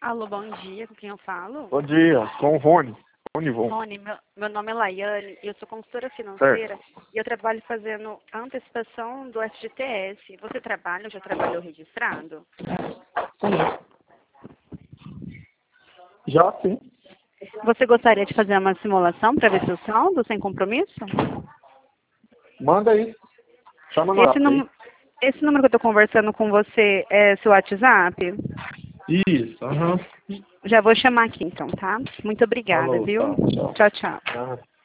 Alô, bom dia, com quem eu falo? Bom dia, com o Rony. Rony Von. Rony, meu nome é Laiane, eu sou consultora financeira Certo. e eu trabalho fazendo antecipação do FGTS. Você trabalha ou já trabalhou registrado? Já sim. Você gostaria de fazer uma simulação para ver seu saldo sem compromisso? Manda aí. Chama no Esse, WhatsApp aí. esse número que eu estou conversando com você é seu WhatsApp? Isso, aham. Já vou chamar aqui então, tá? Muito obrigada, Falou, viu? tá, tchau. Tchau, tchau. Ah.